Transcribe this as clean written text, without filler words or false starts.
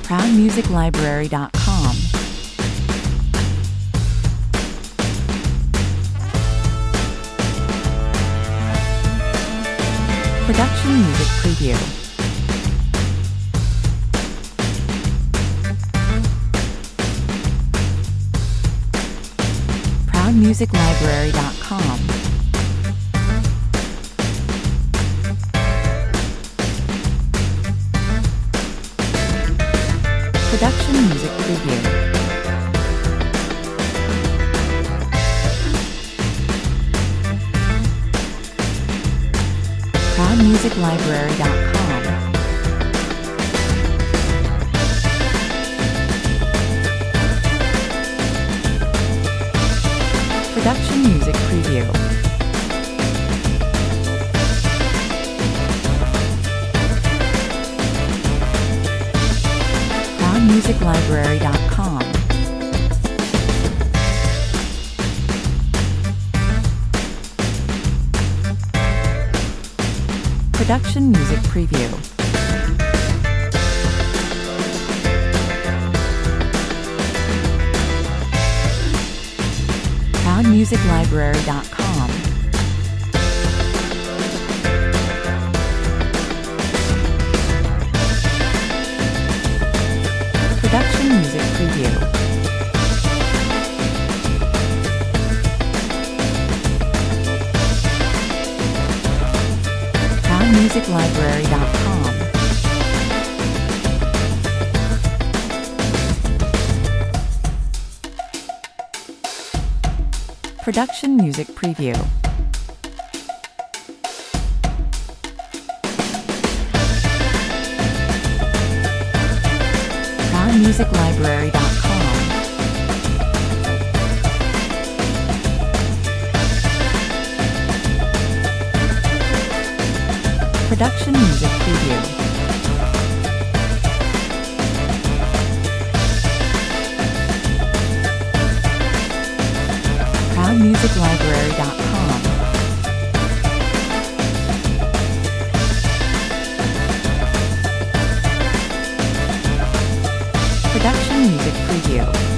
ProudMusicLibrary.com. Production Music Preview. ProudMusicLibrary.com. Production Music Preview. ProudMusicLibrary.com. Production Music Preview. ProudMusicLibrary.com. Production Music Preview. ProudMusicLibrary.com. Production Music Preview. ProudMusicLibrary.com. Production Music Preview. ProudMusicLibrary.com. Production Music Preview. ProudMusicLibrary.com. Production Music Preview.